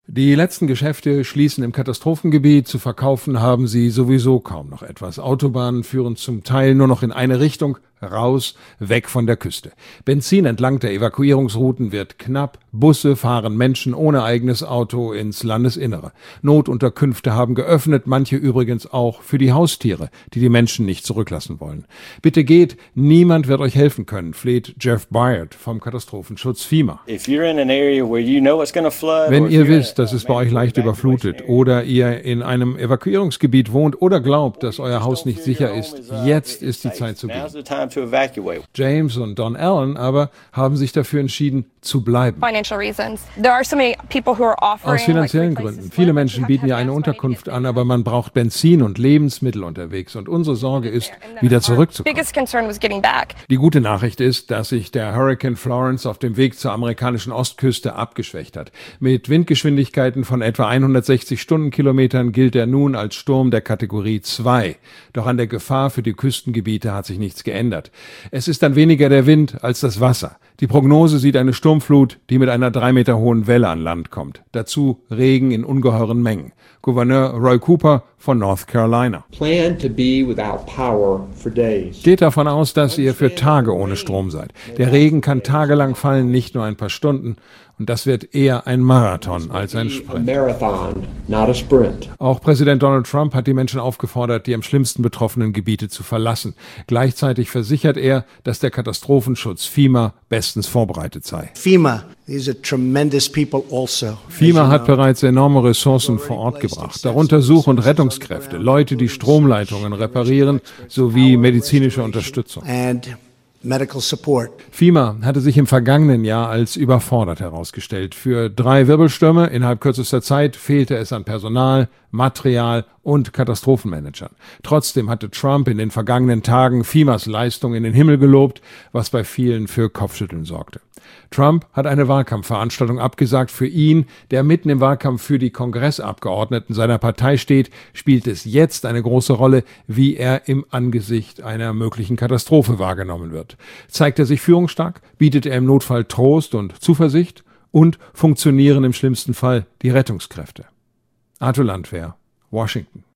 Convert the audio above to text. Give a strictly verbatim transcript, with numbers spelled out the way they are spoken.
Die letzten Geschäfte schließen im Katastrophengebiet. Zu verkaufen haben sie sowieso kaum noch etwas. Autobahnen führen zum Teil nur noch in eine Richtung, raus, weg von der Küste. Benzin entlang der Evakuierungsrouten wird knapp. Busse fahren Menschen ohne eigenes Auto ins Landesinnere. Notunterkünfte haben geöffnet, manche übrigens auch für die Haustiere, die die Menschen nicht zurücklassen wollen. Bitte geht, niemand wird euch helfen können, fleht Jeff Byard vom Katastrophenschutz FEMA. Wenn ihr wisst, dass es bei euch leicht überflutet oder ihr in einem Evakuierungsgebiet wohnt oder glaubt, dass euer Haus nicht sicher ist, jetzt ist die Zeit zu gehen. James und Don Allen aber haben sich dafür entschieden, zu bleiben. Aus finanziellen Gründen. Viele Menschen bieten ja eine Unterkunft an, aber man braucht Benzin und Lebensmittel unterwegs. Und unsere Sorge ist, wieder zurückzukommen. Die gute Nachricht ist, dass sich der Hurricane Florence auf dem Weg zur amerikanischen Ostküste abgeschwächt hat. Mit Windgeschwindigkeiten von etwa hundertsechzig Stundenkilometern gilt er nun als Sturm der Kategorie zwei. Doch an der Gefahr für die Küstengebiete hat sich nichts geändert. Es ist dann weniger der Wind als das Wasser. Die Prognose sieht eine Sturmflut, die mit einer drei Meter hohen Welle an Land kommt. Dazu Regen in ungeheuren Mengen. Gouverneur Roy Cooper von North Carolina. Geht davon aus, dass ihr für Tage ohne Strom seid. Der Regen kann tagelang fallen, nicht nur ein paar Stunden. Und das wird eher ein Marathon als ein Sprint. Auch Präsident Donald Trump hat die Menschen aufgefordert, die am schlimmsten betroffenen Gebiete zu verlassen. Gleichzeitig versichert er, dass der Katastrophenschutz FEMA bestens vorbereitet sei. FEMA is a tremendous people also. FEMA hat bereits enorme Ressourcen vor Ort gebracht, darunter Such- und Rettungskräfte, Leute, die Stromleitungen reparieren, sowie medizinische Unterstützung. And medical support. FEMA hatte sich im vergangenen Jahr als überfordert herausgestellt. Für drei Wirbelstürme innerhalb kürzester Zeit fehlte es an Personal, Material und Katastrophenmanagern. Trotzdem hatte Trump in den vergangenen Tagen FEMAs Leistung in den Himmel gelobt, was bei vielen für Kopfschütteln sorgte. Trump hat eine Wahlkampfveranstaltung abgesagt. Für ihn, der mitten im Wahlkampf für die Kongressabgeordneten seiner Partei steht, spielt es jetzt eine große Rolle, wie er im Angesicht einer möglichen Katastrophe wahrgenommen wird. Zeigt er sich führungsstark, bietet er im Notfall Trost und Zuversicht und funktionieren im schlimmsten Fall die Rettungskräfte. Arthur Landwehr, Washington.